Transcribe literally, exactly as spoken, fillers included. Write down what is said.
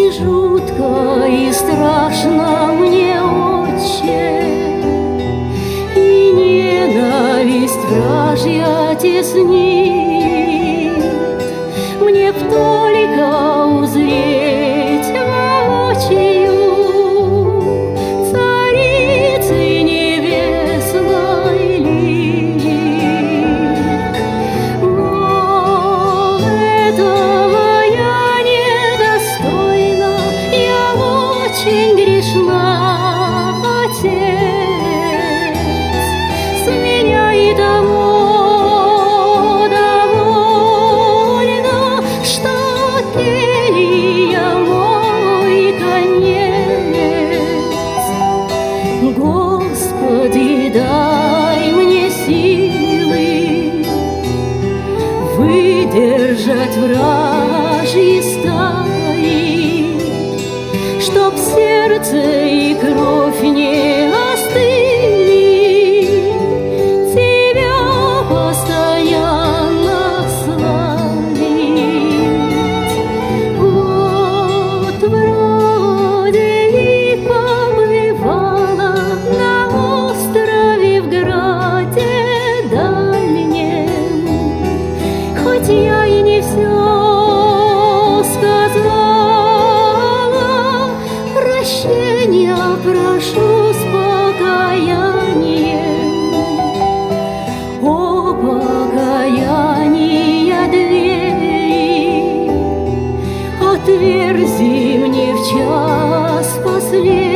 И жутко, и страшно мне, Отче, и ненависть вражья теснит. Мне б только узреть воочию Царицы небесной лик. Но этого я недостойна, я очень грешна, Отец. С меня и того довольно, что келия мой конец. Господи, дай мне силы выдержать вражьи стаи, чтоб сердце и кровь не остыли, тебя постоянно славить. Вот вроде и побывала на острове в граде дальнем, хоть я и не все сказала, прощения прошу с покаянием. О, покаяние двери, отверзи мне в час последний.